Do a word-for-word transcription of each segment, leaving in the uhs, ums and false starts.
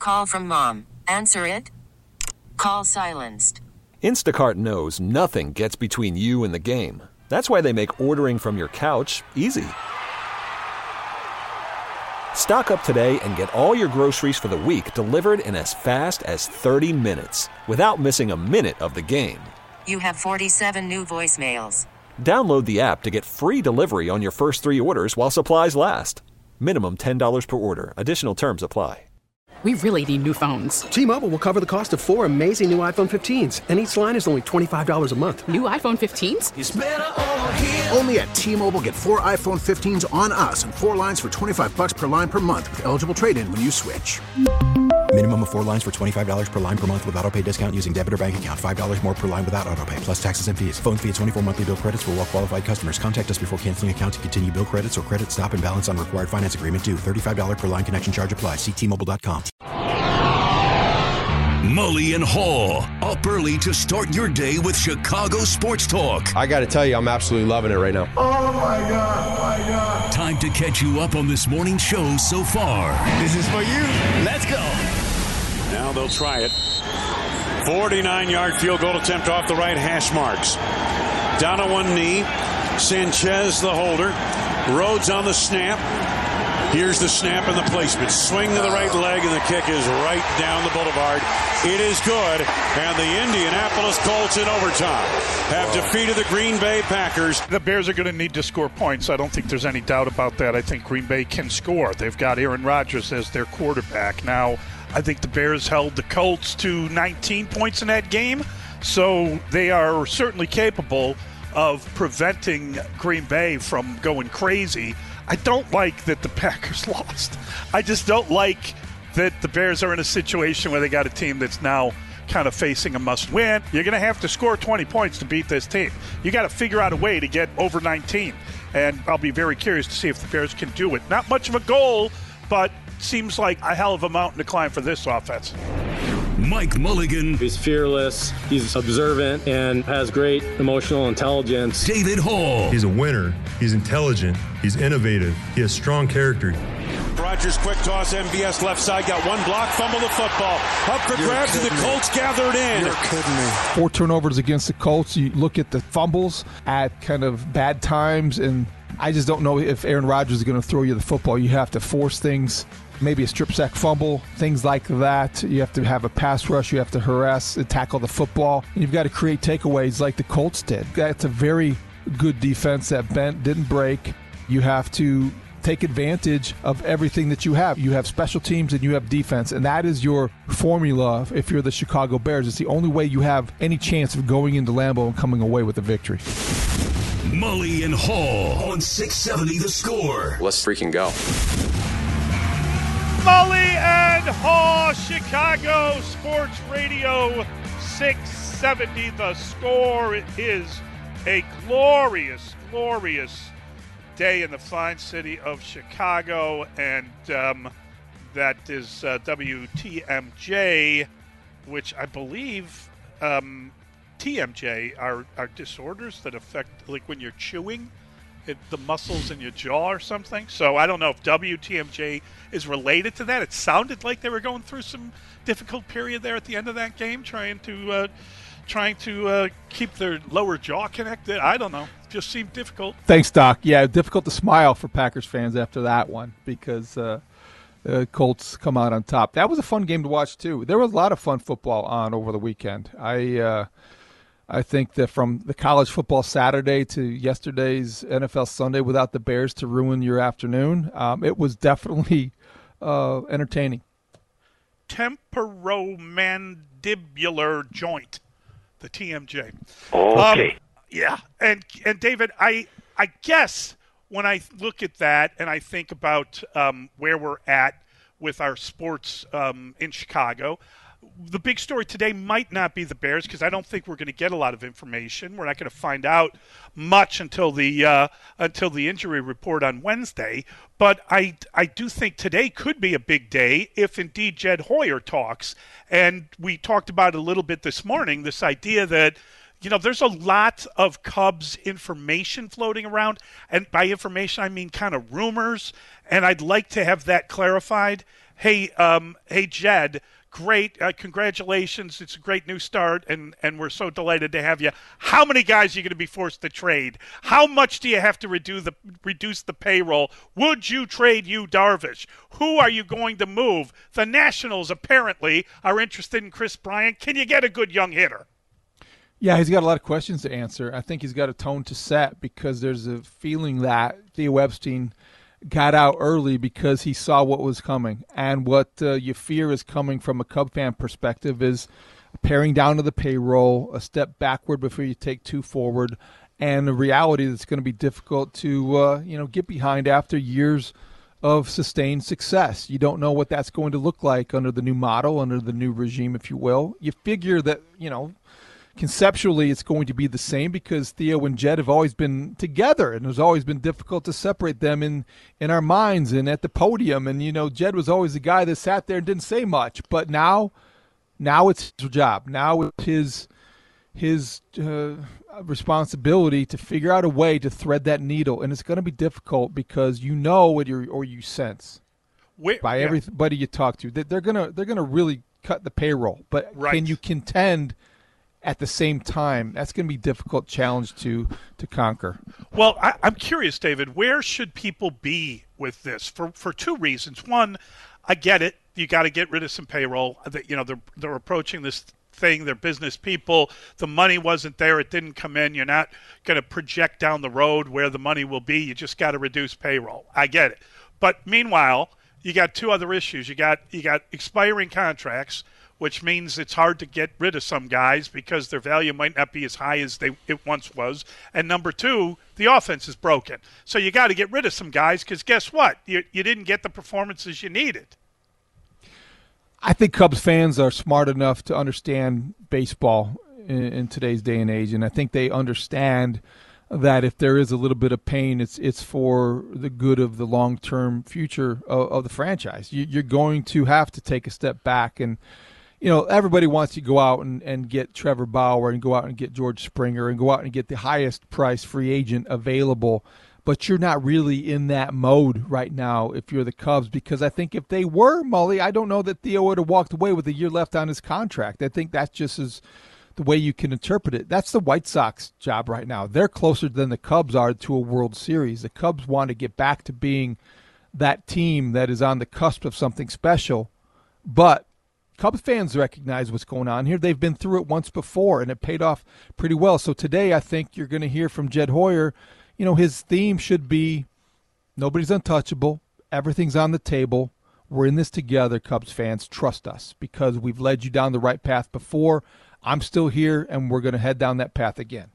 Call from mom. Answer it. Call silenced. Instacart knows nothing gets between you and the game. That's why they make ordering from your couch easy. Stock up today and get all your groceries for the week delivered in as fast as thirty minutes without missing a minute of the game. You have forty-seven new voicemails. Download the app to get free delivery on your first three orders while supplies last. Minimum ten dollars per order. Additional terms apply. We really need new phones. T-Mobile will cover the cost of four amazing new iPhone fifteens, and each line is only twenty-five dollars a month. New iPhone fifteens? It's better over here. Only at T-Mobile, get four iPhone fifteens on us and four lines for twenty-five bucks per line per month with eligible trade-in when you switch. Minimum of four lines for twenty-five dollars per line per month with autopay discount using debit or bank account. five dollars more per line without autopay, plus taxes and fees. Phone fee at twenty-four monthly bill credits for well-qualified customers. Contact us before canceling account to continue bill credits or credit stop and balance on required finance agreement due. thirty-five dollars per line connection charge applies. See T Mobile dot com. Mully and Haw, up early to start your day with Chicago Sports Talk. I got to tell you, I'm absolutely loving it right now. Oh, my God, my God. Time to catch you up on this morning's show so far. This is for you. Let's go. Now they'll try it. forty-nine-yard field goal attempt off the right hash marks. Down on one knee. Sanchez, the holder. Rhodes on the snap. Here's the snap and the placement. Swing to the right leg, and the kick is right down the boulevard. It is good, and the Indianapolis Colts in overtime have defeated the Green Bay Packers. The Bears are going to need to score points. I don't think there's any doubt about that. I think Green Bay can score. They've got Aaron Rodgers as their quarterback. Now, I think the Bears held the Colts to nineteen points in that game, so they are certainly capable of preventing Green Bay from going crazy. I don't like that the Packers lost. I just don't like that the Bears are in a situation where they got a team that's now kind of facing a must-win. You're going to have to score twenty points to beat this team. You got to figure out a way to get over nineteen, and I'll be very curious to see if the Bears can do it. Not much of a goal, but seems like a hell of a mountain to climb for this offense. Mike Mulligan. He's fearless, he's observant, and has great emotional intelligence. David Hall. He's a winner, he's intelligent, he's innovative, he has strong character. Rodgers, quick toss, M V S left side, got one block, fumble the football. Up for You're grabs, and the Colts me. gathered in. You're kidding me. Four turnovers against the Colts. You look at the fumbles at kind of bad times, and I just don't know if Aaron Rodgers is going to throw you the football. You have to force things. Maybe a strip sack fumble, things like that. You have to have a pass rush. You have to harass and tackle the football. And you've got to create takeaways like the Colts did. That's a very good defense that bent, didn't break. You have to take advantage of everything that you have. You have special teams and you have defense, and that is your formula if you're the Chicago Bears. It's the only way you have any chance of going into Lambeau and coming away with a victory. Mully and Haw on six seventy The Score. Let's freaking go. Mully and Haw, Chicago Sports Radio, six seventy The Score. It is a glorious, glorious day in the fine city of Chicago, and um, that is uh, W T M J, which I believe um, T M J are, are disorders that affect, like when you're chewing, it, the muscles in your jaw or something. So I don't know if W T M J is related to that. It sounded like they were going through some difficult period there at the end of that game, trying to uh, trying to uh, keep their lower jaw connected. I don't know. Just seemed difficult. Thanks, Doc. Yeah, difficult to smile for Packers fans after that one because uh, the Colts come out on top. That was a fun game to watch, too. There was a lot of fun football on over the weekend. I uh, I think that from the college football Saturday to yesterday's N F L Sunday without the Bears to ruin your afternoon, um, it was definitely uh, entertaining. Temporomandibular joint, the T M J. Okay. Um, yeah, and and David, I I guess when I look at that and I think about um, where we're at with our sports um, in Chicago, the big story today might not be the Bears because I don't think we're going to get a lot of information. We're not going to find out much until the uh, until the injury report on Wednesday. But I I do think today could be a big day if indeed Jed Hoyer talks. And we talked about it a little bit this morning, this idea that, you know, there's a lot of Cubs information floating around. And by information, I mean kind of rumors. And I'd like to have that clarified. Hey, um, hey, Jed. Great. Uh, congratulations. It's a great new start, and, and we're so delighted to have you. How many guys are you going to be forced to trade? How much do you have to reduce the, reduce the payroll? Would you trade Yu Darvish? Who are you going to move? The Nationals apparently are interested in Chris Bryant. Can you get a good young hitter? Yeah, he's got a lot of questions to answer. I think he's got a tone to set because there's a feeling that Theo Epstein – got out early because he saw what was coming. And what uh, you fear is coming from a Cub fan perspective is paring down to the payroll, a step backward before you take two forward, and a reality that's going to be difficult to uh, you know get behind after years of sustained success. You don't know what that's going to look like under the new model, under the new regime, if you will. You figure that, you know, conceptually it's going to be the same because Theo and Jed have always been together, and it's always been difficult to separate them in, in our minds and at the podium. And, you know, Jed was always the guy that sat there and didn't say much. But now now it's his job. Now it's his, his uh, responsibility to figure out a way to thread that needle. And it's going to be difficult because you know what you or you sense Wait, by yeah. everybody you talk to that they're going to they're going to really cut the payroll. But right. Can you contend – at the same time? That's going to be a difficult challenge to to conquer. Well, I, I'm curious, David, where should people be with this? For for two reasons. One, I get it. You got to get rid of some payroll. You know, they're they're approaching this thing. They're business people. The money wasn't there. It didn't come in. You're not going to project down the road where the money will be. You just got to reduce payroll. I get it. But meanwhile, you got two other issues. You got you got expiring contracts, which means it's hard to get rid of some guys because their value might not be as high as they it once was. And number two, the offense is broken. So you got to get rid of some guys because guess what? You, you didn't get the performances you needed. I think Cubs fans are smart enough to understand baseball in, in today's day and age, and I think they understand that if there is a little bit of pain, it's it's for the good of the long-term future of, of the franchise. You, you're going to have to take a step back and – you know, everybody wants to go out and, and get Trevor Bauer and go out and get George Springer and go out and get the highest price free agent available. But you're not really in that mode right now if you're the Cubs, because I think if they were, Mully, I don't know that Theo would have walked away with a year left on his contract. I think that's just as the way you can interpret it. That's the White Sox job right now. They're closer than the Cubs are to a World Series. The Cubs want to get back to being that team that is on the cusp of something special. But Cubs fans recognize what's going on here. They've been through it once before, and it paid off pretty well. So today I think you're going to hear from Jed Hoyer. You know, his theme should be nobody's untouchable. Everything's on the table. We're in this together, Cubs fans. Trust us because we've led you down the right path before. I'm still here, and we're going to head down that path again.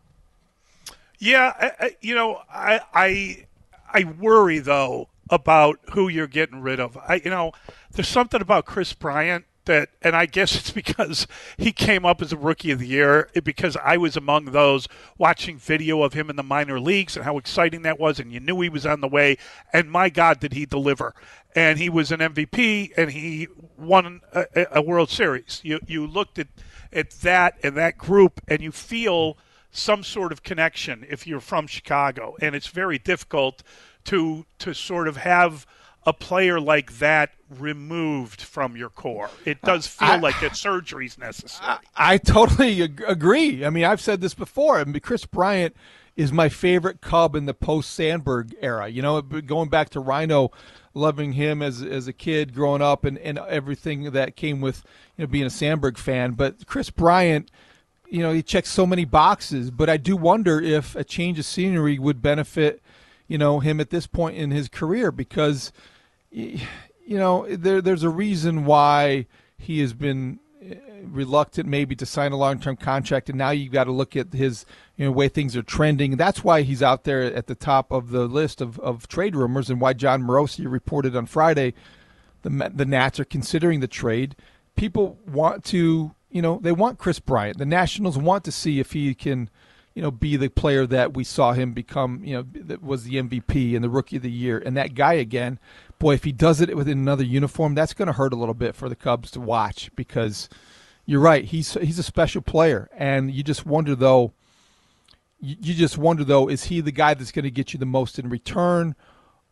Yeah, I, I, you know, I, I I worry, though, about who you're getting rid of. I, you know, there's something about Chris Bryant that, and I guess it's because he came up as a rookie of the year, because I was among those watching video of him in the minor leagues and how exciting that was, and you knew he was on the way, and my God, did he deliver. And he was an M V P, and he won a, a World Series. You you looked at, at that and that group, and you feel some sort of connection if you're from Chicago, and it's very difficult to to sort of have a player like that removed from your core. It does feel I, like that surgery is necessary. I, I totally ag- agree. I mean, I've said this before. I mean, Chris Bryant is my favorite Cub in the post-Sandberg era. You know, going back to Rhino, loving him as as a kid growing up and, and everything that came with, you know, being a Sandberg fan. But Chris Bryant, you know, he checks so many boxes. But I do wonder if a change of scenery would benefit, you know, him at this point in his career because – you know, there, there's a reason why he has been reluctant maybe to sign a long-term contract, and now you've got to look at his, you know, way things are trending. That's why he's out there at the top of the list of, of trade rumors, and why John Morosi reported on Friday the the Nats are considering the trade. People want to, you know, they want Chris Bryant. The Nationals want to see if he can, you know, be the player that we saw him become, you know, that was the M V P and the Rookie of the Year, and that guy again. Boy, if he does it with another uniform, that's going to hurt a little bit for the Cubs to watch because you're right. He's he's a special player, and you just wonder though. You, you just wonder though, is he the guy that's going to get you the most in return,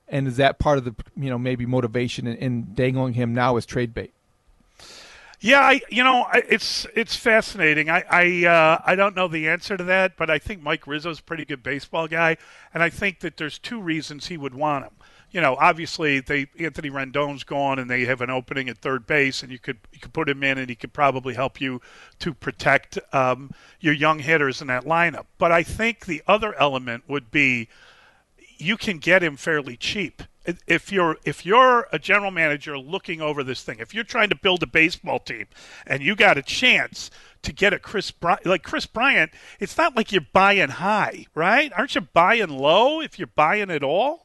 And is that part of the, you know, maybe motivation in, in dangling him now as trade bait? Yeah, I, you know, I, it's it's fascinating. I I, uh, I don't know the answer to that, but I think Mike Rizzo's a pretty good baseball guy, and I think that there's two reasons he would want him. You know, obviously they Anthony Rendon's gone, and they have an opening at third base, and you could you could put him in, and he could probably help you to protect um, your young hitters in that lineup. But I think the other element would be you can get him fairly cheap. If you're if you're a general manager looking over this thing, if you're trying to build a baseball team and you got a chance to get a Chris Bryant, like Chris Bryant, it's not like you're buying high, right? Aren't you buying low if you're buying at all?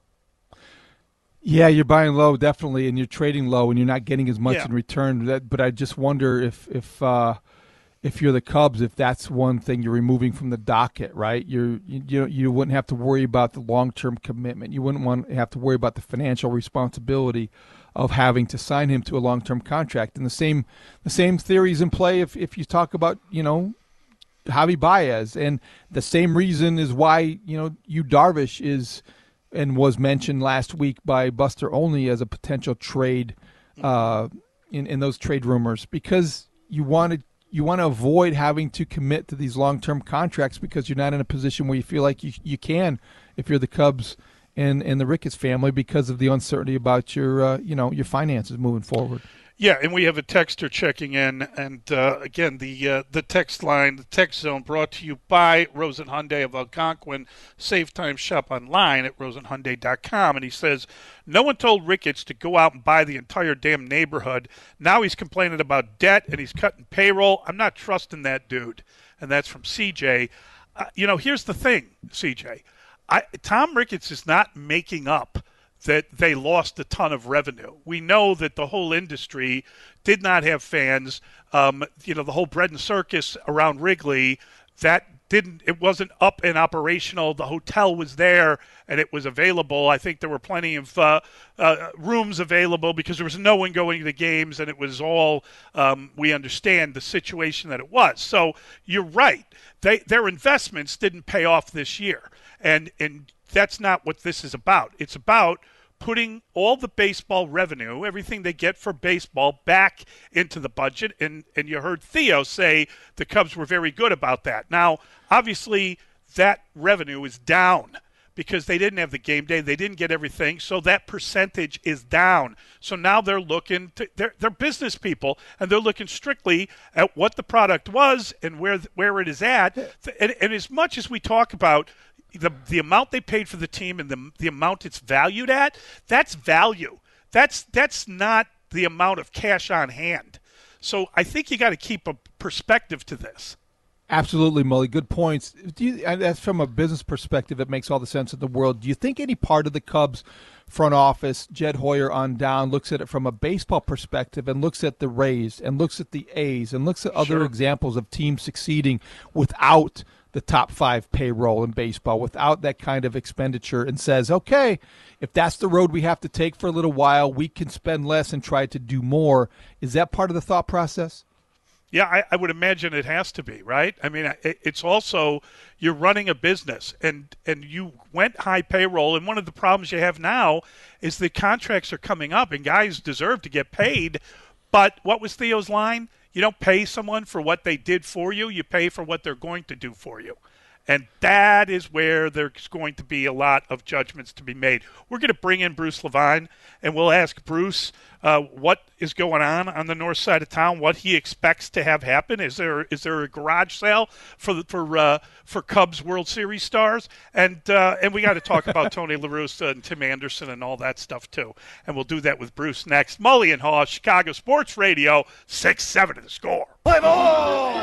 Yeah, you're buying low, definitely, and you're trading low, and you're not getting as much yeah. in return. That, but I just wonder if if uh, if you're the Cubs, if that's one thing you're removing from the docket, right? You're you you, you wouldn't have to worry about the long-term commitment. You wouldn't want to have to worry about the financial responsibility of having to sign him to a long-term contract. And the same the same theory is in play if if you talk about, you know, Javi Baez, and the same reason is why, you know, Yu Darvish is and was mentioned last week by Buster Olney as a potential trade uh, in in those trade rumors, because you wanted you want to avoid having to commit to these long-term contracts because you're not in a position where you feel like you you can if you're the Cubs and and the Ricketts family, because of the uncertainty about your uh, you know your finances moving forward. Yeah, and we have a texter checking in, and uh, again, the uh, the text line, the text zone, brought to you by Rosen Hyundai of Algonquin. Save time, shop online at rosen hyundai dot com. And he says, no one told Ricketts to go out and buy the entire damn neighborhood. Now he's complaining about debt, and he's cutting payroll. I'm not trusting that dude. And that's from C J. Uh, you know, here's the thing, C J. I, Tom Ricketts is not making up that they lost a ton of revenue. We know that the whole industry did not have fans. Um, you know, the whole bread and circus around Wrigley, that didn't, it wasn't up and operational. The hotel was there and it was available. I think there were plenty of uh, uh, rooms available because there was no one going to the games, and it was all, um, we understand the situation that it was. So you're right. They, their investments didn't pay off this year. And, and that's not what this is about. It's about putting all the baseball revenue, everything they get for baseball, back into the budget. And, and you heard Theo say the Cubs were very good about that. Now, obviously, that revenue is down because they didn't have the game day. They didn't get everything. So that percentage is down. So now they're looking to, they're, they're business people, and they're looking strictly at what the product was and where, where it is at. And, and as much as we talk about the the amount they paid for the team and the the amount it's valued at, that's value. That's that's not the amount of cash on hand. So I think you got to keep a perspective to this. Absolutely, Mully. Good points. Do you, and that's from a business perspective. It makes all the sense in the world. Do you think any part of the Cubs front office, Jed Hoyer on down, looks at it from a baseball perspective and looks at the Rays and looks at the A's and looks at other Sure. examples of teams succeeding without the top five payroll in baseball, without that kind of expenditure, and says, okay, if that's the road we have to take for a little while, we can spend less and try to do more. Is that part of the thought process? Yeah, I, I would imagine it has to be, right? I mean, it, it's also, you're running a business, and, and you went high payroll, and one of the problems you have now is the contracts are coming up, and guys deserve to get paid. But what was Theo's line? You don't pay someone for what they did for you. You pay for what they're going to do for you. And that is where there's going to be a lot of judgments to be made. We're going to bring in Bruce Levine, and we'll ask Bruce uh, what is going on on the north side of town, what he expects to have happen. Is there is there a garage sale for the, for uh, for Cubs World Series stars? And uh, and we got to talk about Tony La Russa and Tim Anderson and all that stuff too. And we'll do that with Bruce next. Mully and Haw, Chicago Sports Radio, six seven to the Score. Play ball!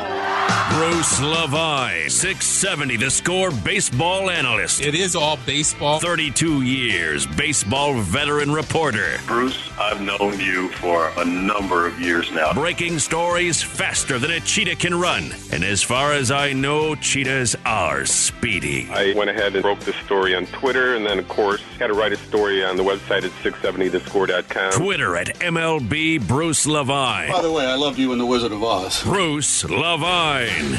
Bruce Levine, six seventy The Score baseball analyst. It is all baseball. thirty-two years, baseball veteran reporter. Bruce, I've known you for a number of years now. Breaking stories faster than a cheetah can run. And as far as I know, cheetahs are speedy. I went ahead and broke the story on Twitter, and then, of course, had to write a story on the website at six seventy the score dot com. Twitter at M L B Bruce Levine. By the way, I loved you in The Wizard of Oz. Bruce Levine.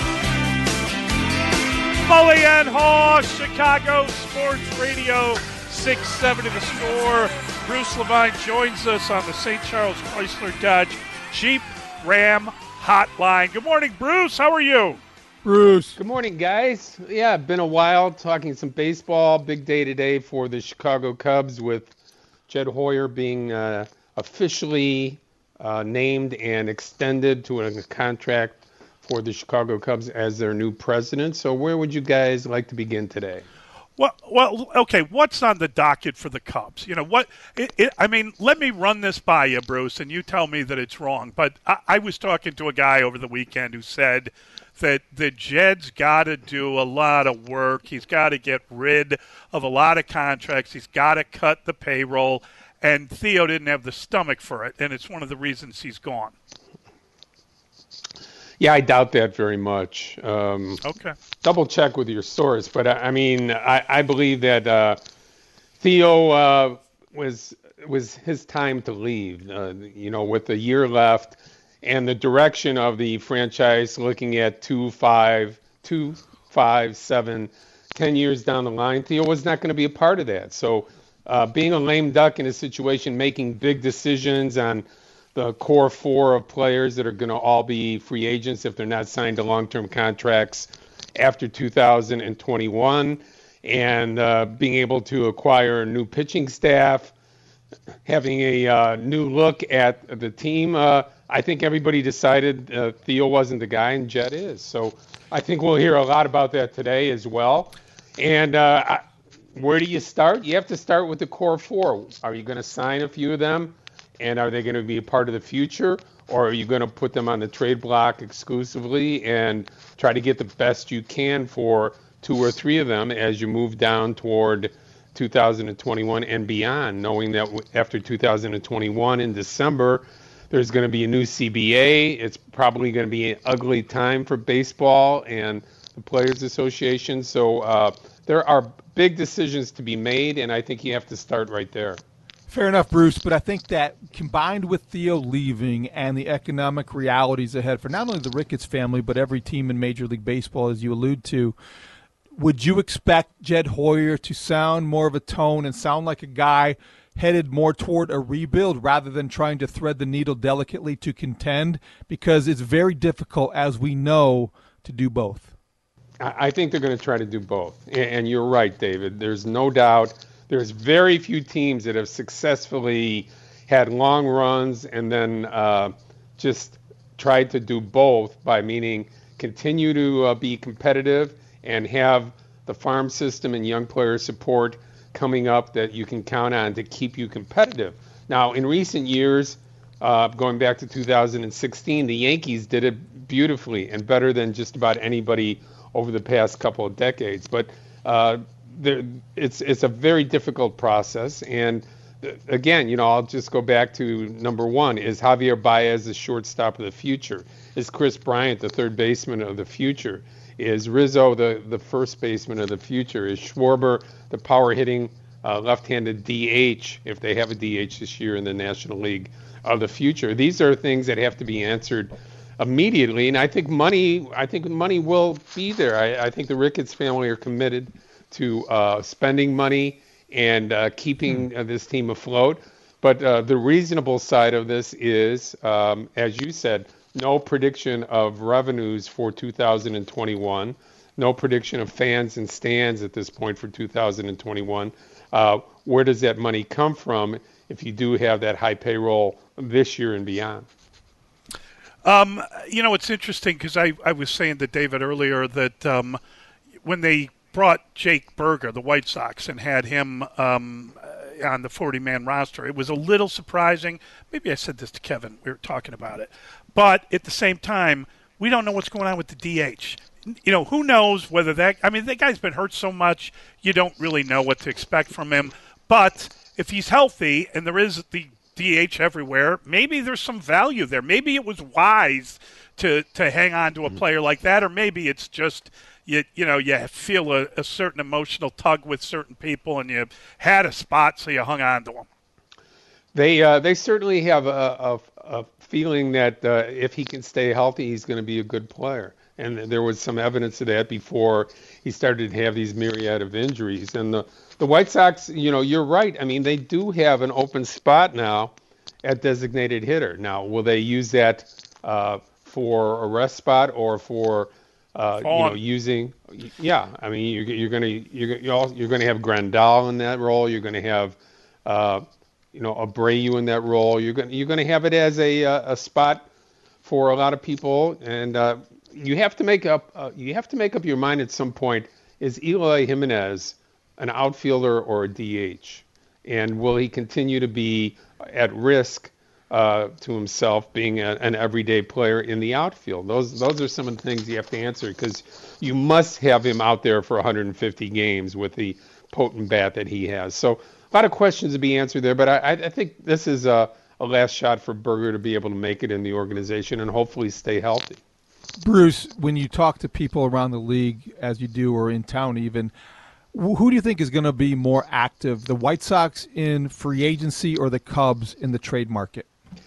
Mully and Haw, Chicago Sports Radio, six seventy The Score. Bruce Levine joins us on the Saint Charles Chrysler Dodge Jeep Ram Hotline. Good morning, Bruce. How are you? Bruce. Good morning, guys. Yeah, been a while talking some baseball. Big day today for the Chicago Cubs with Jed Hoyer being uh, officially uh, named and extended to a contract for the Chicago Cubs as their new president. So where would you guys like to begin today? Well, well, okay. What's on the docket for the Cubs? You know what? It, it, I mean, let me run this by you, Bruce, and you tell me that it's wrong. But I, I was talking to a guy over the weekend who said that the Jed's got to do a lot of work. He's got to get rid of a lot of contracts. He's got to cut the payroll, and Theo didn't have the stomach for it, and it's one of the reasons he's gone. Yeah, I doubt that very much. Um, okay. Double check with your source, but I, I mean, I, I believe that uh, Theo uh, was was his time to leave. Uh, you know, with a year left, and the direction of the franchise looking at two, five, two, five, seven, ten years down the line, Theo was not going to be a part of that. So, uh, being a lame duck in a situation, making big decisions on the core four of players that are going to all be free agents if they're not signed to long-term contracts after two thousand twenty-one, and uh, being able to acquire a new pitching staff, having a uh, new look at the team. Uh, I think everybody decided uh, Theo wasn't the guy, and Jed is. So I think we'll hear a lot about that today as well. And uh, I, where do you start? You have to start with the core four. Are you going to sign a few of them? And are they going to be a part of the future, or are you going to put them on the trade block exclusively and try to get the best you can for two or three of them as you move down toward two thousand twenty-one and beyond, knowing that after two thousand twenty-one in December, there's going to be a new C B A. It's probably going to be an ugly time for baseball and the Players Association. So uh, there are big decisions to be made, and I think you have to start right there. Fair enough, Bruce, but I think that combined with Theo leaving and the economic realities ahead for not only the Ricketts family but every team in Major League Baseball, as you allude to, would you expect Jed Hoyer to sound more of a tone and sound like a guy headed more toward a rebuild rather than trying to thread the needle delicately to contend? Because it's very difficult, as we know, to do both. I think they're going to try to do both. And you're right, David. There's no doubt. There's very few teams that have successfully had long runs and then uh, just tried to do both by meaning continue to uh, be competitive and have the farm system and young player support coming up that you can count on to keep you competitive. Now, in recent years, uh, going back to two thousand sixteen, the Yankees did it beautifully and better than just about anybody over the past couple of decades. But uh, There, it's it's a very difficult process, and again, you know, I'll just go back to number one: is Javier Baez the shortstop of the future? Is Chris Bryant the third baseman of the future? Is Rizzo the, the first baseman of the future? Is Schwarber the power hitting uh, left-handed D H, if they have a D H this year in the National League, of the future? These are things that have to be answered immediately, and I think money I think money will be there. I, I think the Ricketts family are committed to uh, spending money and uh, keeping uh, this team afloat. But uh, the reasonable side of this is, um, as you said, no prediction of revenues for two thousand twenty-one, no prediction of fans and stands at this point for two thousand twenty-one. Uh, where does that money come from if you do have that high payroll this year and beyond? Um, you know, it's interesting because I, I was saying to David earlier that um, when they brought Jake Burger, the White Sox, and had him um, on the forty-man roster, it was a little surprising. Maybe I said this to Kevin. We were talking about it. But at the same time, we don't know what's going on with the D H. You know, who knows whether that – I mean, that guy's been hurt so much, you don't really know what to expect from him. But if he's healthy and there is the D H everywhere, maybe there's some value there. Maybe it was wise to, to hang on to a player like that, or maybe it's just – You, you know, you feel a, a certain emotional tug with certain people, and you had a spot, so you hung on to them. They uh, they certainly have a, a, a feeling that uh, if he can stay healthy, he's going to be a good player. And there was some evidence of that before he started to have these myriad of injuries. And the, the White Sox, you know, you're right. I mean, they do have an open spot now at designated hitter. Now, will they use that uh, for a rest spot or for, uh, you know, using? Yeah, I mean, you're, you're going to you're you're, all, you're going to have Grandal in that role. You're going to have, uh, you know, Abreu in that role. You're going you're going to have it as a a spot for a lot of people, and uh, you have to make up uh, you have to make up your mind at some point. Is Eloy Jimenez an outfielder or a D H? And will he continue to be at risk uh, to himself being a, an everyday player in the outfield? Those those are some of the things you have to answer, because you must have him out there for one hundred fifty games with the potent bat that he has. So a lot of questions to be answered there, but I, I think this is a, a last shot for Burger to be able to make it in the organization and hopefully stay healthy. Bruce, when you talk to people around the league, as you do, or in town even, who do you think is going to be more active, the White Sox in free agency or the Cubs in the trade market?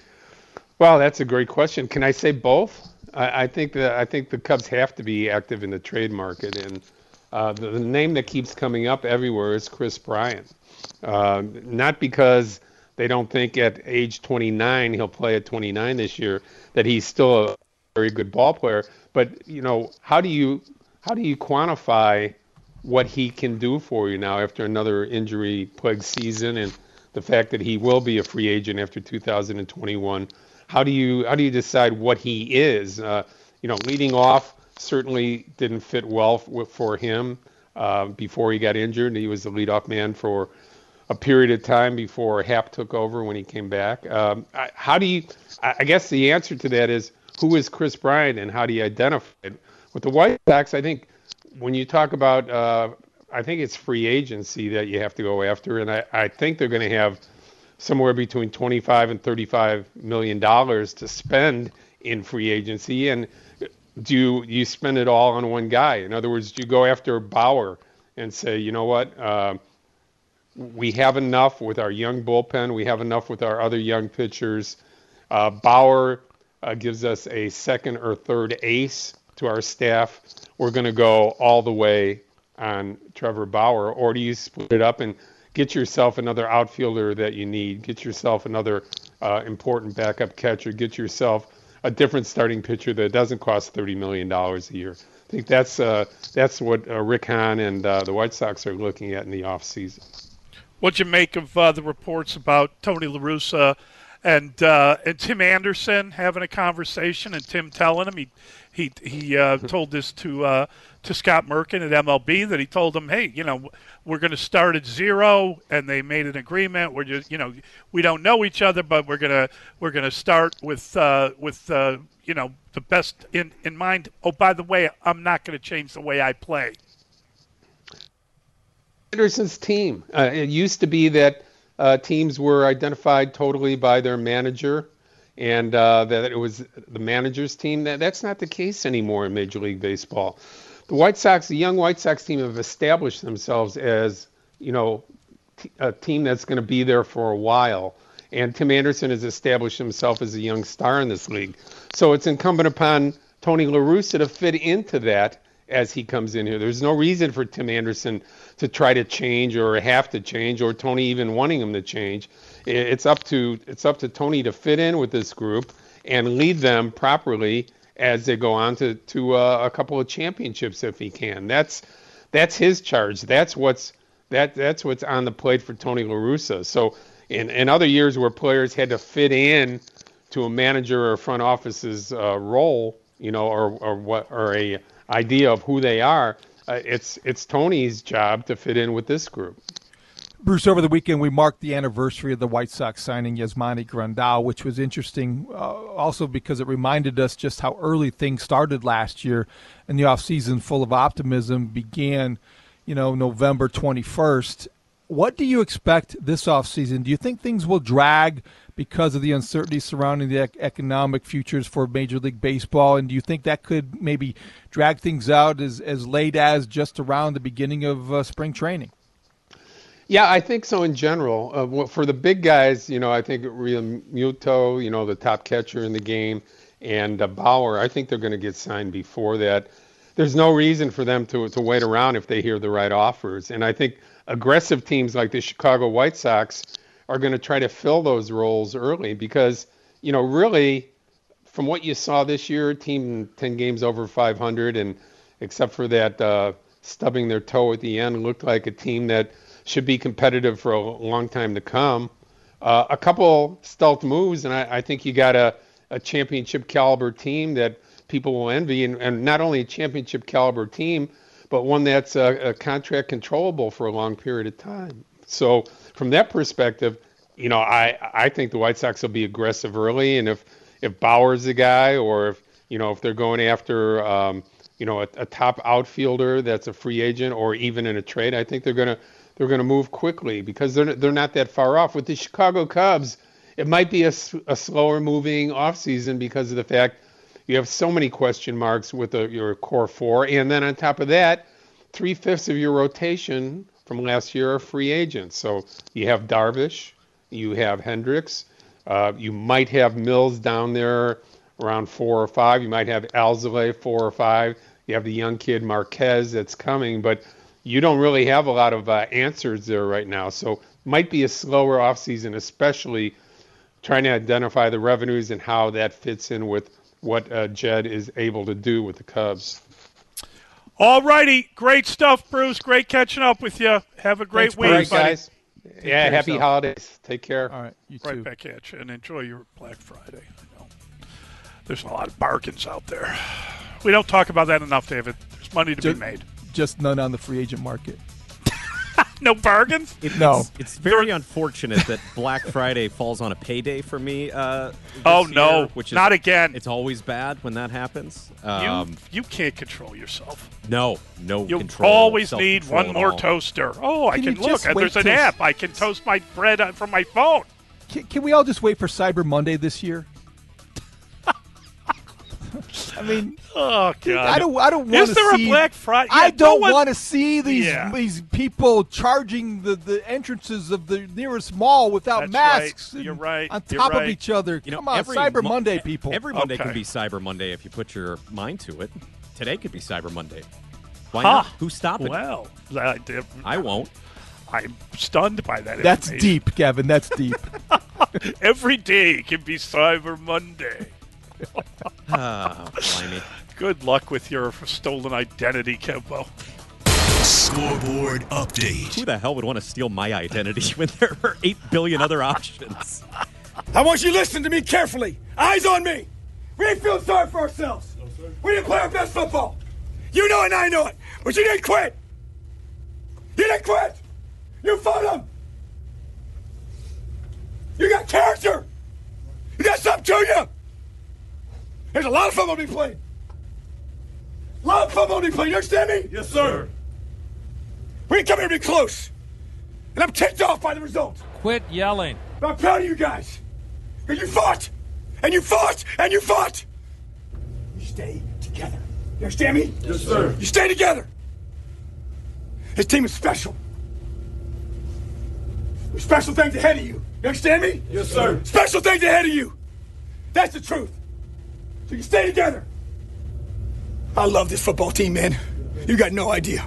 Well, that's a great question. Can I say both? I, I think that I think the Cubs have to be active in the trade market, and uh, the, the name that keeps coming up everywhere is Kris Bryant. Uh, not because they don't think at age twenty-nine, he'll play at twenty-nine this year, that he's still a very good ball player, but you know, how do you how do you quantify what he can do for you now after another injury-plagued season, and the fact that he will be a free agent after two thousand twenty-one? How do you how do you decide what he is? Uh, you know, leading off certainly didn't fit well for, for him uh, before he got injured. He was the leadoff man for a period of time before Happ took over when he came back. Um, I, how do you? I guess the answer to that is, who is Kris Bryant and how do you identify it? With the White Sox, I think when you talk about, uh, I think it's free agency that you have to go after, and I, I think they're going to have somewhere between twenty-five and thirty-five million dollars to spend in free agency. And do you, you spend it all on one guy? In other words, do you go after Bauer and say, you know what, uh, we have enough with our young bullpen, we have enough with our other young pitchers. Uh, Bauer uh, gives us a second or third ace to our staff. We're going to go all the way on Trevor Bauer, or do you split it up and get yourself another outfielder that you need, get yourself another uh, important backup catcher, get yourself a different starting pitcher that doesn't cost thirty million dollars a year? I think that's uh, that's what uh, Rick Hahn and uh, the White Sox are looking at in the offseason. What'd you make of uh, the reports about Tony La Russa and uh, and Tim Anderson having a conversation, and Tim telling him he he he uh, told this to uh, to Scott Merkin at M L B, that he told him, hey, you know, we're going to start at zero, and they made an agreement. We're just, you know, we don't know each other, but we're gonna we're gonna start with uh, with uh, you know, the best in in mind. Oh, by the way, I'm not going to change the way I play. Anderson's team. Uh, it used to be that uh, teams were identified totally by their manager, and uh, that it was the manager's team. That that's not the case anymore in Major League Baseball. The White Sox, the young White Sox team, have established themselves as, you know, t- a team that's going to be there for a while. And Tim Anderson has established himself as a young star in this league. So it's incumbent upon Tony La Russa to fit into that as he comes in here. There's no reason for Tim Anderson to try to change or have to change, or Tony even wanting him to change. It's up to it's up to Tony to fit in with this group and lead them properly as they go on to to uh, a couple of championships if he can. That's that's his charge. That's what's that that's what's on the plate for Tony La Russa. So in, in other years where players had to fit in to a manager or front office's uh, role, you know, or or what or a idea of who they are, uh, it's it's Tony's job to fit in with this group. Bruce, over the weekend we marked the anniversary of the White Sox signing Yasmani Grandal, which was interesting uh, also because it reminded us just how early things started last year, and the offseason full of optimism began, you know, November twenty-first. What do you expect this offseason? Do you think things will drag because of the uncertainty surrounding the ec- economic futures for Major League Baseball, and do you think that could maybe drag things out as, as late as just around the beginning of uh, spring training? Yeah, I think so in general. Uh, for the big guys, you know, I think Realmuto, you know, the top catcher in the game, and uh, Bauer, I think they're going to get signed before that. There's no reason for them to, to wait around if they hear the right offers. And I think aggressive teams like the Chicago White Sox are going to try to fill those roles early because, you know, really, from what you saw this year, team ten games over five hundred, and except for that uh, stubbing their toe at the end, looked like a team that should be competitive for a long time to come. Uh, a couple stealth moves, and I, I think you got a, a championship caliber team that people will envy, and, and not only a championship caliber team, but one that's a, a contract controllable for a long period of time. So from that perspective, you know, I, I think the White Sox will be aggressive early, and if, if Bauer's the guy, or if, you know, if they're going after, um, you know, a, a top outfielder that's a free agent or even in a trade, I think they're going to they're going to move quickly because they're they're not that far off. With the Chicago Cubs, it might be a, a slower moving offseason because of the fact you have so many question marks with the, your core four, and then on top of that, three fifths of your rotation from last year are free agents. So you have Darvish, you have Hendricks, uh, you might have Mills down there around four or five. You might have Alzolay four or five. You have the young kid Marquez that's coming, but you don't really have a lot of uh, answers there right now. So might be a slower offseason, especially trying to identify the revenues and how that fits in with what uh, Jed is able to do with the Cubs. All righty. Great stuff, Bruce. Great catching up with you. Have a great Thanks, week, right, buddy. guys. Take yeah, happy yourself. Holidays. Take care. All right, you right too. back at you, and enjoy your Black Friday. I know there's a lot of bargains out there. We don't talk about that enough, David. There's money to just, be made. Just none on the free agent market. No bargains? It, no. It's, it's very unfortunate that Black Friday falls on a payday for me. Uh, oh, year, no. Which is, not again. It's always bad when that happens. Um, you, you can't control yourself. No, no you control. You always need one more all. toaster. Oh, can I can look. And there's an till... app. I can toast my bread from my phone. Can, can we all just wait for Cyber Monday this year? I mean, oh god! I don't. I don't want to see. Is there a Black Friday? Yeah, I don't no one... want to see these yeah. these people charging the, the entrances of the nearest mall without That's masks. Right. You're right. On You're top right. of each other. You know, Come on, every Cyber mo- Monday, people. Every Monday okay. can be Cyber Monday if you put your mind to it. Today could be Cyber Monday. Why huh. not? Who's stopping? Well, I, I won't. I'm stunned by that. That's deep, Kevin. That's deep. Every day can be Cyber Monday. Ah, blimey. Good luck with your stolen identity, Kempo. Scoreboard update. Who the hell would want to steal my identity when there are eight billion other options? I want you to listen to me carefully. Eyes on me. We ain't feeling sorry for ourselves. No, we didn't play our best football. You know it and I know it. But you didn't quit. You didn't quit. You fought them. You got character. You got something to you. There's a lot of football to be played. A lot of football to be played. You understand me? Yes, sir. We didn't come here to be close. And I'm ticked off by the result. Quit yelling. But I'm proud of you guys. Because you fought. And you fought. And you fought. You stay together. You understand me? Yes, sir. You stay together. This team is special. There's special things ahead of you. You understand me? Yes, sir. Special things ahead of you. That's the truth. So you stay together. I love this football team, man. You got no idea.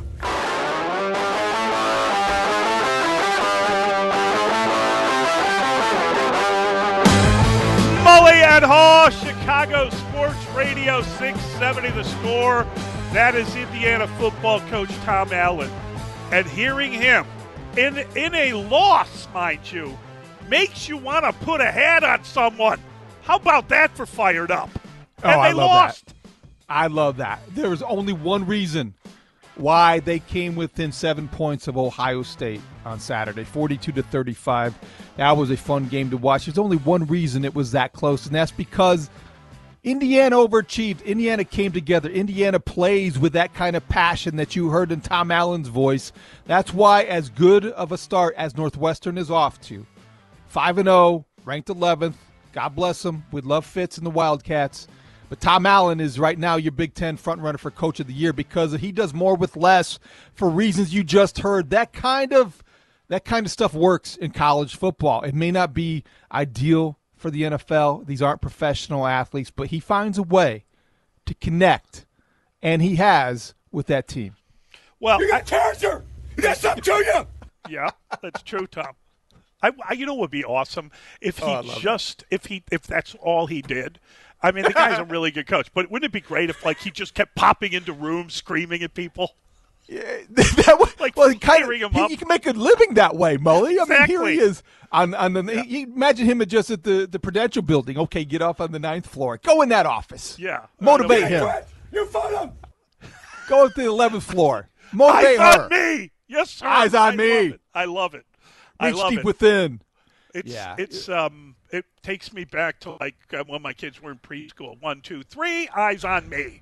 Mully and Haw, Chicago Sports Radio six seventy The Score. That is Indiana football coach Tom Allen. And hearing him in in a loss, mind you, makes you want to put a hat on someone. How about that for fired up? Oh, and they I love lost. that. I love that. There was only one reason why they came within seven points of Ohio State on Saturday, forty-two to thirty-five. That was a fun game to watch. There's only one reason it was that close, and that's because Indiana overachieved. Indiana came together. Indiana plays with that kind of passion that you heard in Tom Allen's voice. That's why, as good of a start as Northwestern is off to, five and oh, ranked eleventh, God bless them. We'd love Fitz and the Wildcats. But Tom Allen is right now your Big Ten frontrunner for Coach of the Year because he does more with less for reasons you just heard. That kind of that kind of stuff works in college football. It may not be ideal for the N F L. These aren't professional athletes, but he finds a way to connect, and he has with that team. Well, you got I, character. You got something to you. Yeah, that's true, Tom. I, I, you know what would be awesome if he Oh, just it. if he if that's all he did. I mean, the guy's a really good coach, but wouldn't it be great if like he just kept popping into rooms, screaming at people? Yeah, that would, like well, he kind of, him he, up. you can make a living that way, Mully. Exactly. I mean, here he is on on the. Yeah. He, imagine him just at the, the Prudential building. Okay, get off on the ninth floor. Go in that office. Yeah, motivate uh, him. You fought him. Go up to the eleventh floor. Motivate Eyes her. on me. Yes, sir. Eyes on I me. Love it. I love it. I Reach love deep it. within. It's yeah. it's um it takes me back to like uh, when my kids were in preschool. One, two, three, eyes on me.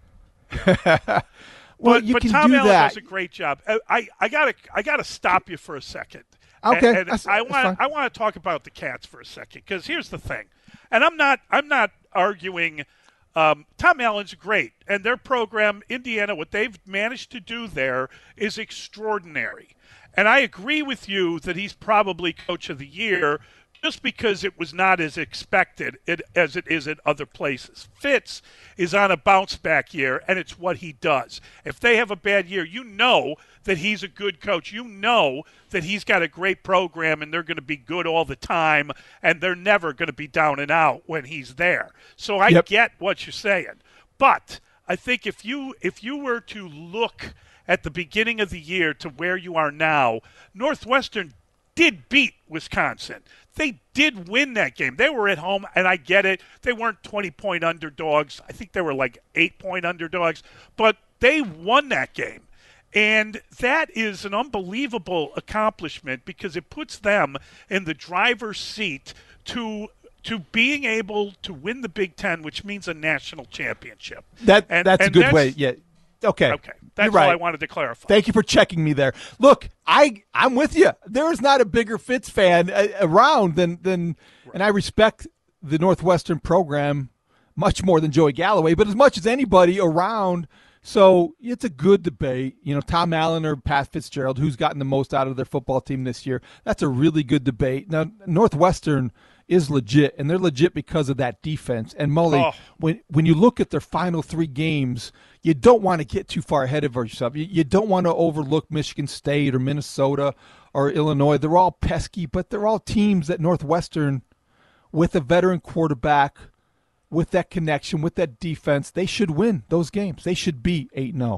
well, but, you but can Tom do Allen that. does a great job. I, I, I gotta I gotta stop you for a second. Okay, and, and that's, I that's want fine. I want to talk about the Cats for a second because here's the thing, and I'm not I'm not arguing. Um, Tom Allen's great, and their program, Indiana, what they've managed to do there is extraordinary. And I agree with you that he's probably Coach of the Year just because it was not as expected it, as it is at other places. Fitz is on a bounce-back year, and it's what he does. If they have a bad year, you know that he's a good coach. You know that he's got a great program, and they're going to be good all the time, and they're never going to be down and out when he's there. So I Yep. get what you're saying. But I think if you if you were to look at the beginning of the year to where you are now, Northwestern did beat Wisconsin. They did win that game. They were at home, and I get it. They weren't twenty-point underdogs. I think they were like eight-point underdogs. But they won that game. And that is an unbelievable accomplishment because it puts them in the driver's seat to to being able to win the Big Ten, which means a national championship. That and, That's and a good that's, way. Yeah. Okay. Okay. That's You're right. all I wanted to clarify. Thank you for checking me there. Look, I I'm with you. There is not a bigger Fitz fan uh, around than than, right. And I respect the Northwestern program much more than Joey Galloway, but as much as anybody around. So it's a good debate. You know, Tom Allen or Pat Fitzgerald, who's gotten the most out of their football team this year. That's a really good debate. Now, Northwestern is legit, and they're legit because of that defense. And Mully, oh. when when you look at their final three games, you don't want to get too far ahead of yourself. You, you don't want to overlook Michigan State or Minnesota or Illinois. They're all pesky, but they're all teams that Northwestern, with a veteran quarterback, with that connection, with that defense, they should win those games. They should be eight and oh.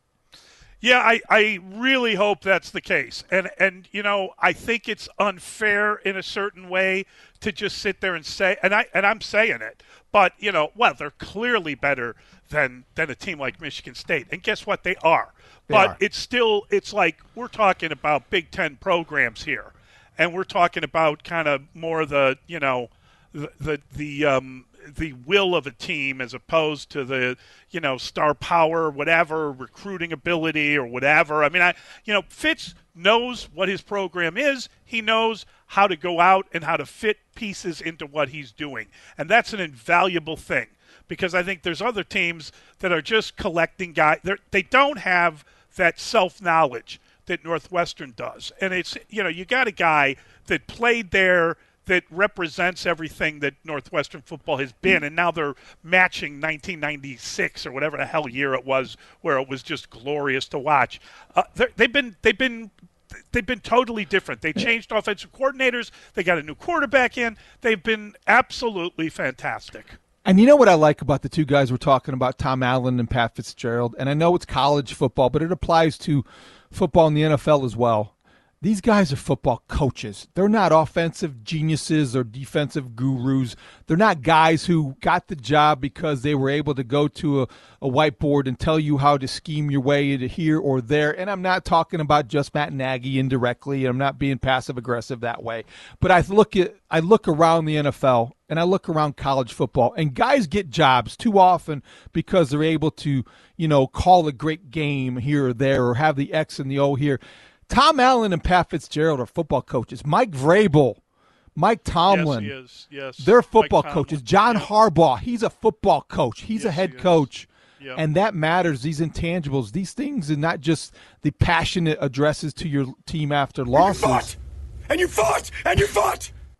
Yeah, I, I really hope that's the case. And, and you know, I think it's unfair in a certain way to just sit there and say, and, I, and I'm saying it, but, you know, well, they're clearly better than, than a team like Michigan State. And guess what? They are. They but are. It's still, it's like we're talking about Big Ten programs here. And we're talking about kind of more the, you know, the, the, the um, the will of a team as opposed to the, you know, star power, whatever, recruiting ability or whatever. I mean, I, you know, Fitz knows what his program is. He knows how to go out and how to fit pieces into what he's doing. And that's an invaluable thing because I think there's other teams that are just collecting guys. They're, they don't have that self-knowledge that Northwestern does. And it's, you know, you got a guy that played there that represents everything that Northwestern football has been, and now they're matching nineteen ninety-six or whatever the hell year it was, where it was just glorious to watch. Uh, they've been they've been they've been totally different. They changed offensive coordinators. They got a new quarterback in. They've been absolutely fantastic. And you know what I like about the two guys we're talking about, Tom Allen and Pat Fitzgerald, and I know it's college football, but it applies to football in the N F L as well. These guys are football coaches. They're not offensive geniuses or defensive gurus. They're not guys who got the job because they were able to go to a, a whiteboard and tell you how to scheme your way into here or there. And I'm not talking about just Matt Nagy indirectly. I'm not being passive-aggressive that way. But I look at I look around the N F L and I look around college football, and guys get jobs too often because they're able to, you know, call a great game here or there or have the X and the O here. Tom Allen and Pat Fitzgerald are football coaches. Mike Vrabel, Mike Tomlin, yes, he is. Yes. They're football Mike coaches. Tomlin. John Yep. Harbaugh, he's a football coach. He's yes, a head he coach. Yep. And that matters, these intangibles, these things, and not just the passionate addresses to your team after losses. And you fought! And you fought! And you fought!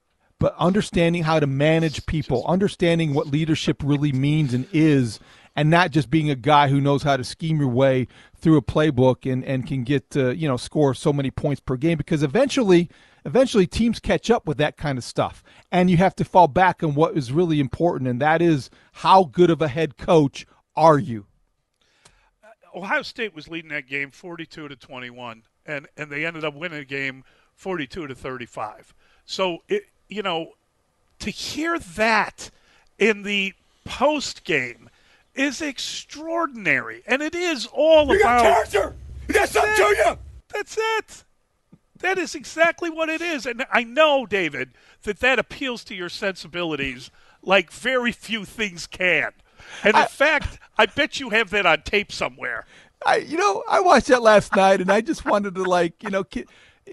but understanding how to manage people, understanding what leadership really means and is, and not just being a guy who knows how to scheme your way through a playbook and, and can get, uh, you know, score so many points per game, because eventually, eventually teams catch up with that kind of stuff. And you have to fall back on what is really important, and that is how good of a head coach are you? Ohio State was leading that game forty-two to twenty-one, and, and they ended up winning the game forty-two to thirty-five. So, it, you know, to hear that in the post game is extraordinary, and it is all you about got character. That's something to you. That's it. That is exactly what it is, and I know, David, that that appeals to your sensibilities like very few things can. And in I, fact, I bet you have that on tape somewhere. I, you know, I watched that last night, and I just wanted to, like, you know, can,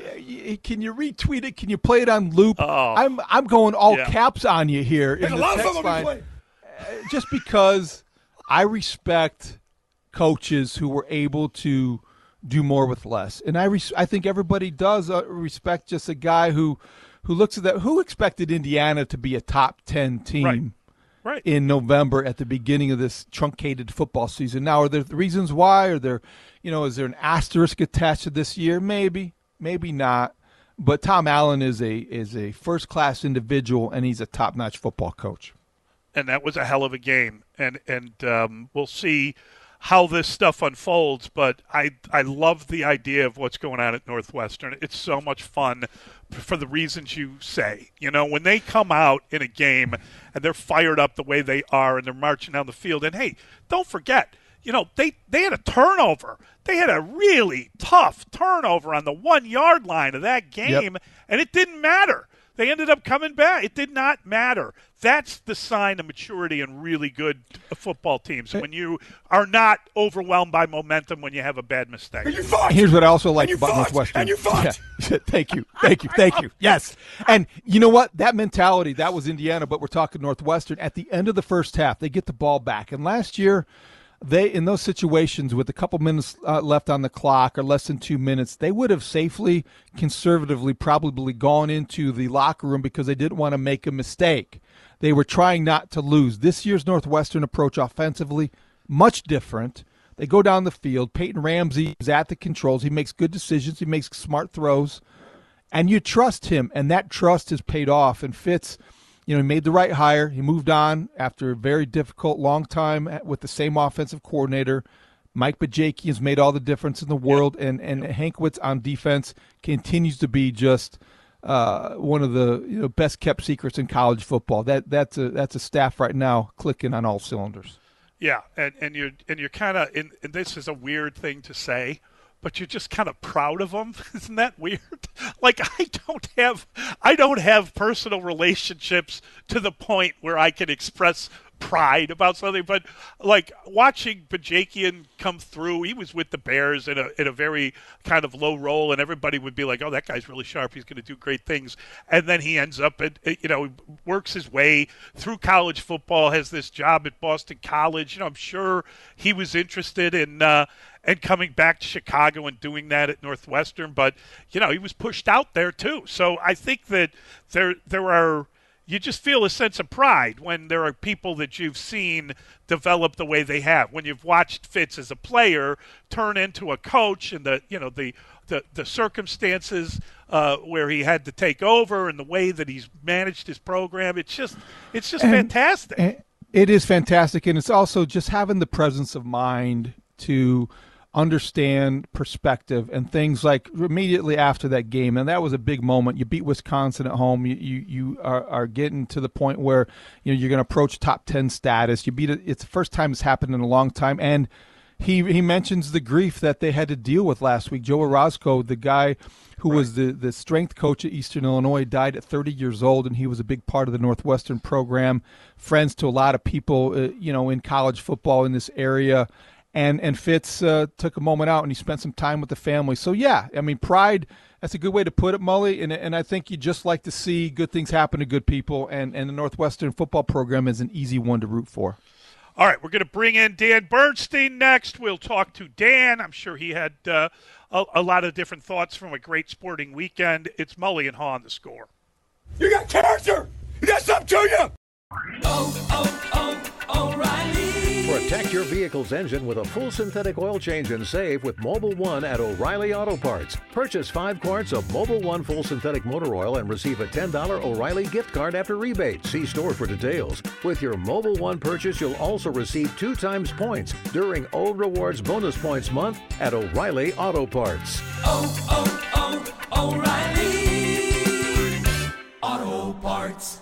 can you retweet it? Can you play it on loop? Oh, I'm I'm going all yeah. caps on you here in There's the a lot text of them line, uh, just because I respect coaches who were able to do more with less, and I res- I think everybody does uh, respect just a guy who who looks at that. Who expected Indiana to be a top ten team? Right. Right. In November at the beginning of this truncated football season. Now, are there reasons why? Are there, you know, is there an asterisk attached to this year? Maybe, maybe not. But Tom Allen is a is a first class individual, and he's a top notch football coach. And that was a hell of a game, and and um, we'll see how this stuff unfolds. But I I love the idea of what's going on at Northwestern. It's so much fun for the reasons you say. You know, when they come out in a game and they're fired up the way they are and they're marching down the field. And, hey, don't forget, you know, they, they had a turnover. They had a really tough turnover on the one-yard line of that game, yep. and it didn't matter. They ended up coming back. It did not matter. That's the sign of maturity in really good football teams, when you are not overwhelmed by momentum when you have a bad mistake. And you fought. Here's what I also like and about fought. Northwestern. And you fought. Yeah. Thank you. Thank you. Thank you. Yes. And you know what? That mentality, that was Indiana, but we're talking Northwestern. At the end of the first half, they get the ball back. And last year, they in those situations with a couple minutes uh, left on the clock or less than two minutes, they would have safely, conservatively, probably gone into the locker room because they didn't want to make a mistake. They were trying not to lose. This year's Northwestern approach offensively, much different. They go down the field. Peyton Ramsey is at the controls. He makes good decisions. He makes smart throws. And you trust him, and that trust has paid off. And Fitz, you know, he made the right hire. He moved on after a very difficult, long time with the same offensive coordinator. Mike Bajakian has made all the difference in the world, and, and Hankwitz on defense continues to be just uh, one of the you know, best-kept secrets in college football. That That's a that's a staff right now clicking on all cylinders. Yeah, and, and you're and you're kind of, and this is a weird thing to say, but you're just kind of proud of them. Isn't that weird? Like, I don't have I don't have personal relationships to the point where I can express pride about something, but like watching Bajakian come through, he was with the Bears in a in a very kind of low role, and everybody would be like, oh, that guy's really sharp, he's going to do great things. And then he ends up at, you know, works his way through college football, has this job at Boston College. You know, I'm sure he was interested in uh and coming back to Chicago and doing that at Northwestern, but you know, he was pushed out there too. So I think that there there are you just feel a sense of pride when there are people that you've seen develop the way they have. When you've watched Fitz as a player turn into a coach, and the you know the the, the circumstances uh, where he had to take over and the way that he's managed his program, it's just it's just and, fantastic. And it is fantastic, and it's also just having the presence of mind to understand perspective and things like immediately after that game. And that was a big moment. You beat Wisconsin at home. You you, you are, are getting to the point where you know you're going to approach top ten status. You beat it. It's the first time it's happened in a long time. And he he mentions the grief that they had to deal with last week. Joe Orozco, the guy who right. was the, the strength coach at Eastern Illinois, died at thirty years old, and he was a big part of the Northwestern program, friends to a lot of people uh, you know in college football in this area. And and Fitz uh, took a moment out, and he spent some time with the family. So, yeah, I mean, pride, that's a good way to put it, Mully. And and I think you just like to see good things happen to good people, and, and the Northwestern football program is an easy one to root for. All right, we're going to bring in Dan Bernstein next. We'll talk to Dan. I'm sure he had uh, a, a lot of different thoughts from a great sporting weekend. It's Mully and Haw on The Score. You got character. You got something to you. Oh, oh, oh, O'Reilly. Protect your vehicle's engine with a full synthetic oil change and save with Mobil one at O'Reilly Auto Parts. Purchase five quarts of Mobil one full synthetic motor oil and receive a ten dollars O'Reilly gift card after rebate. See store for details. With your Mobil one purchase, you'll also receive two times points during O Rewards Bonus Points Month at O'Reilly Auto Parts. Oh, oh, oh, O'Reilly Auto Parts.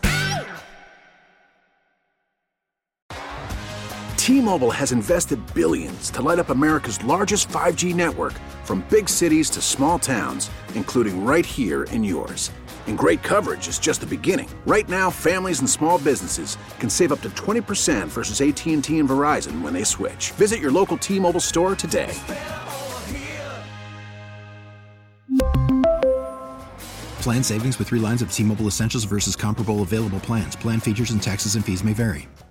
T-Mobile has invested billions to light up America's largest five G network, from big cities to small towns, including right here in yours. And great coverage is just the beginning. Right now, families and small businesses can save up to twenty percent versus A T and T and Verizon when they switch. Visit your local T-Mobile store today. Plan savings with three lines of T-Mobile Essentials versus comparable available plans. Plan features and taxes and fees may vary.